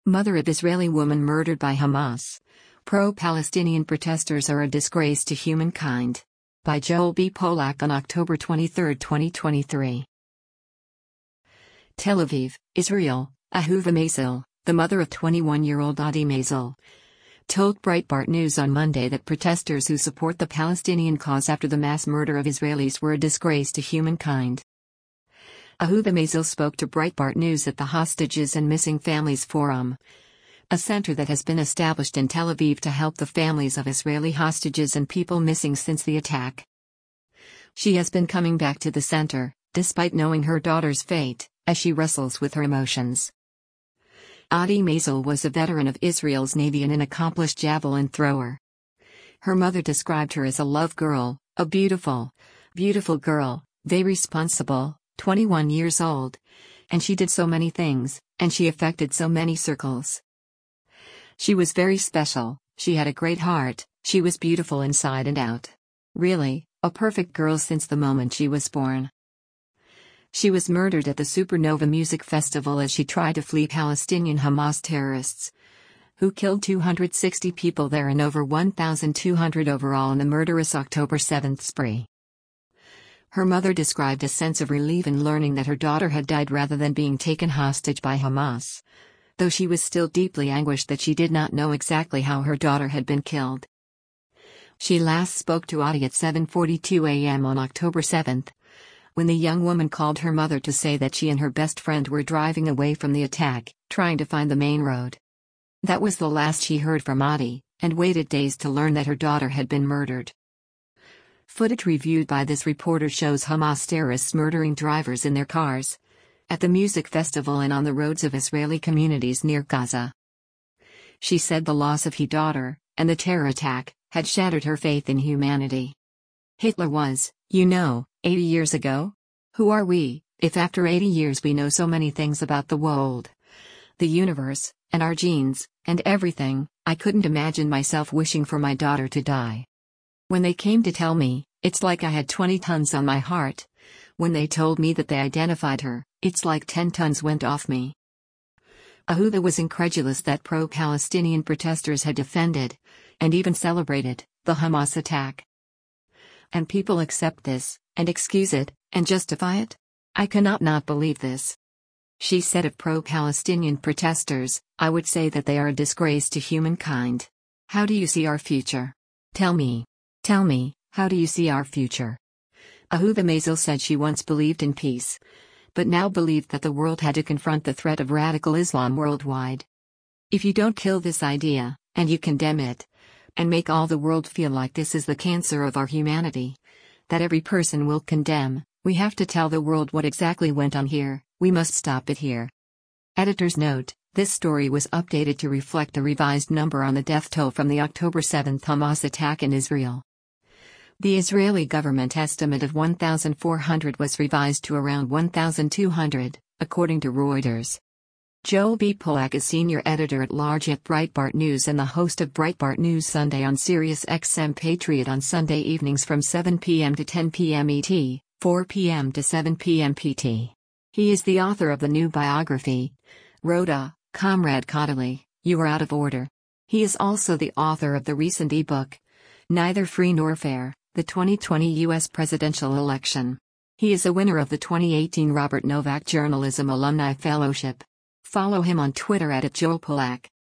Mother of Israeli woman murdered by Hamas. Pro-Palestinian protesters are a disgrace to humankind. By Joel B. Polak on October 23, 2023. Tel Aviv, Israel. Ahuva Maisel, the mother of 21-year-old Adi Maisel, told Breitbart News on Monday that protesters who support the Palestinian cause after the mass murder of Israelis were a disgrace to humankind. Ahuva Maisel spoke to Breitbart News at the Hostages and Missing Families Forum, a center that has been established in Tel Aviv to help the families of Israeli hostages and people missing since the attack. She has been coming back to the center, despite knowing her daughter's fate, as she wrestles with her emotions. Adi Maisel was a veteran of Israel's Navy and an accomplished javelin thrower. Her mother described her as a love girl, a beautiful, beautiful girl, very responsible, 21 years old. And she did so many things, and she affected so many circles. She was very special, she had a great heart, she was beautiful inside and out. Really, a perfect girl since the moment she was born. She was murdered at the Supernova Music Festival as she tried to flee Palestinian Hamas terrorists, who killed 260 people there and over 1,200 overall in the murderous October 7th spree. Her mother described a sense of relief in learning that her daughter had died rather than being taken hostage by Hamas, though she was still deeply anguished that she did not know exactly how her daughter had been killed. She last spoke to Adi at 7:42 a.m. on October 7th, when the young woman called her mother to say that she and her best friend were driving away from the attack, trying to find the main road. That was the last she heard from Adi, and waited days to learn that her daughter had been murdered. Footage reviewed by this reporter shows Hamas terrorists murdering drivers in their cars, at the music festival and on the roads of Israeli communities near Gaza. She said the loss of her daughter, and the terror attack, had shattered her faith in humanity. Hitler was, 80 years ago? Who are we, if after 80 years we know so many things about the world, the universe, and our genes, and everything? I couldn't imagine myself wishing for my daughter to die. When they came to tell me, it's like I had 20 tons on my heart. When they told me that they identified her, it's like 10 tons went off me. Ahuva was incredulous that pro-Palestinian protesters had defended, and even celebrated, the Hamas attack. And people accept this, and excuse it, and justify it? I cannot not believe this. She said of pro-Palestinian protesters, I would say that they are a disgrace to humankind. How do you see our future? Tell me, how do you see our future? Ahuva Maisel said she once believed in peace, but now believed that the world had to confront the threat of radical Islam worldwide. If you don't kill this idea, and you condemn it, and make all the world feel like this is the cancer of our humanity, that every person will condemn, we have to tell the world what exactly went on here, we must stop it here. Editor's note: this story was updated to reflect a revised number on the death toll from the October 7th Hamas attack in Israel. The Israeli government estimate of 1,400 was revised to around 1,200, according to Reuters. Joel B. Polak is senior editor-at-large at Breitbart News and the host of Breitbart News Sunday on Sirius XM Patriot on Sunday evenings from 7 p.m. to 10 p.m. ET, 4 p.m. to 7 p.m. PT. He is the author of the new biography, Rhoda, Comrade Cotterley, You Are Out of Order. He is also the author of the recent ebook, Neither Free Nor Fair, the 2020 U.S. Presidential Election. He is a winner of the 2018 Robert Novak Journalism Alumni Fellowship. Follow him on Twitter @JoelPolak.